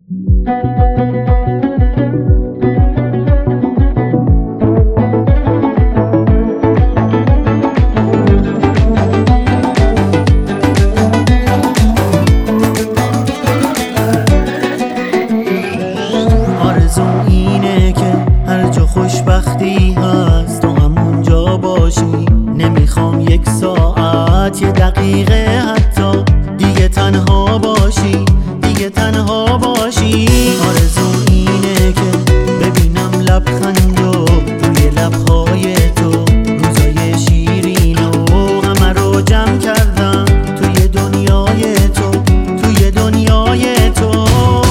آرزوم اینه که هر جا خوشبختی هست تو همونجا باشی. نمیخوام یک ساعت، یه دقیقه حتی دیگه تنها باشی، دیگه تنها باشی. آرزوم اینه که ببینم لبخندو روی لبهای تو، روزای شیرین و همه رو جمع کردم توی دنیای تو، توی دنیای تو.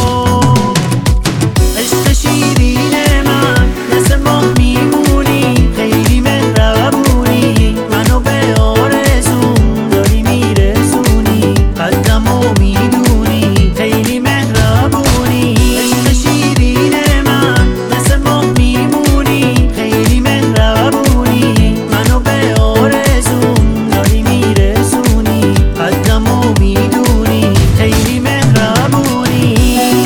عشق شیرین من مثل ماه میمونی، خیلی مهربونی، منو به آرزوم داری میرسونی، قدرمو میدونی خیلی مهربونی. عشق شیرین من مثل ماه میمونی، خیلی مهربونی، منو به آرزوم داری میرسونی، قدرمو میدونی خیلی مهربونی.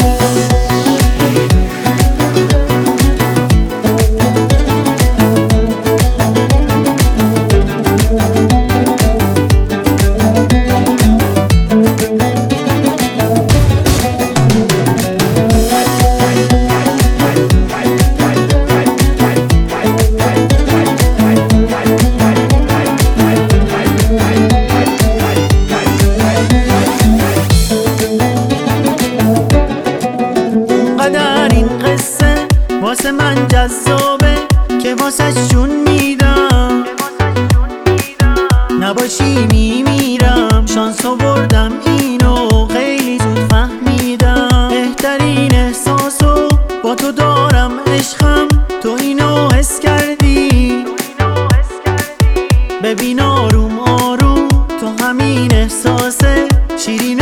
این قصه واسه من جذابه که واسه جون میدم، نباشی میمیرم. شانسو بردم اینو خیلی زود فهمیدم، بهترین احساسو با تو دارم عشقم، تو اینو حس کردی. ببین آروم آروم تو همین احساسه شیرین